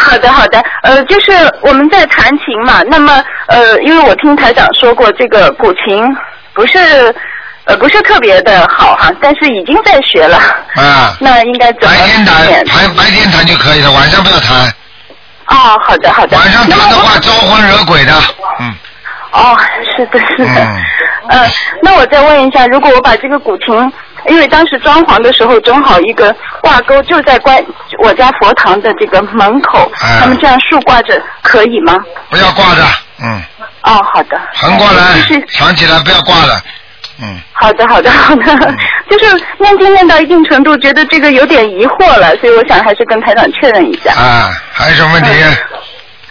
好的好的，就是我们在弹琴嘛，那么因为我听台长说过，这个古琴不是特别的好哈，但是已经在学了。啊。那应该怎么？ 白天弹就可以了，晚上不要弹。 哦，好的好的。 晚上弹的话招魂惹鬼的。嗯。 哦，是的是的。那我再问一下，如果我把这个古琴，因为当时装潢的时候正好一个挂钩就在我家佛堂的这个门口，他们这样竖挂着可以吗？ 不要挂着，嗯。 哦，好的。 横过来，藏起来，不要挂了。嗯。 好的好的好的，就是念经念到一定程度，觉得这个有点疑惑了，所以我想还是跟台长确认一下。 啊，还有什么问题？